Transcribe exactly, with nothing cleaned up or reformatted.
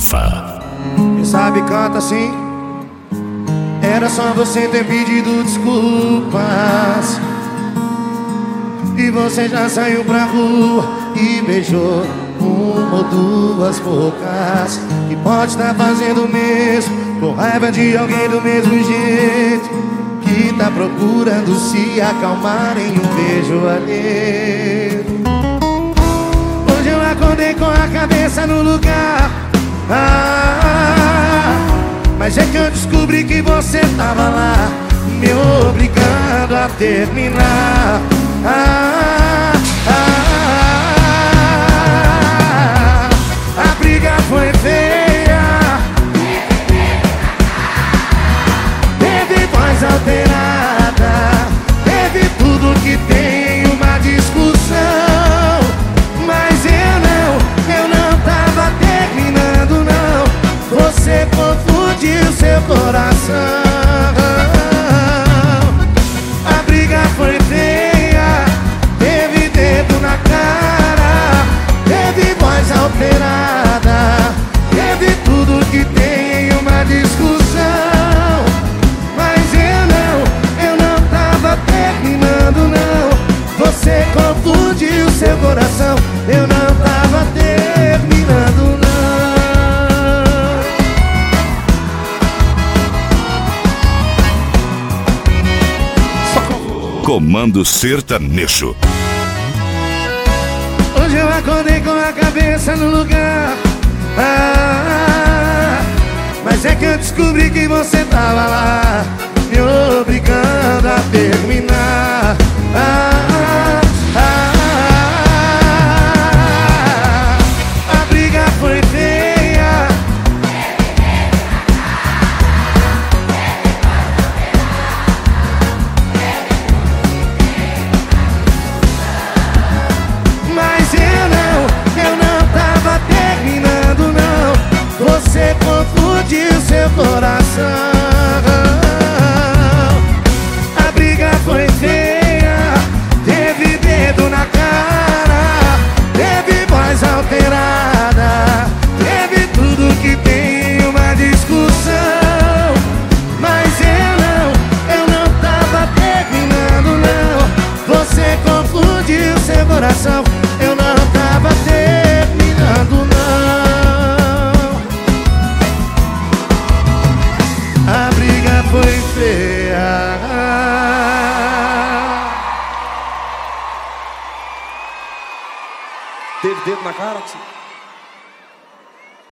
Rafa. Quem sabe canta assim. Era só você ter pedido desculpas e você já saiu pra rua e beijou uma ou duas bocas. Que pode estar fazendo o mesmo, com raiva de alguém do mesmo jeito, que tá procurando se acalmar em um beijo alheio. Hoje eu acordei com a cabeça no lugar, ah, mas é que eu descobri que você tava lá, me obrigando a terminar. Ah, ah, ah, a briga foi feia, teve voz alterada, teve tudo que tem em uma discussão. Mas eu não, eu não tava terminando não. Você confundiu seu coração. A briga foi feia, teve dedo na cara, teve voz alterada, teve tudo que tem em uma discussão. Mas eu não, eu não tava terminando não. Você confundiu seu coração. Eu não tava terminando não. Comando Sertanejo. Hoje eu acordei com a cabeça no lugar, ah, mas é que eu descobri que você tava lá, me obrigando a terminar. Ah, ah, ah, a briga foi feia, mas eu não, eu não tava terminando não. Você confundiu seu coração. A briga foi feia, teve dedo na cara, teve voz alterada, teve tudo que tem em uma discussão. Mas eu não, eu não tava terminando não. Você confundiu seu coração. Eu não tava terminando não. A briga foi feia. Teve dedo na cara?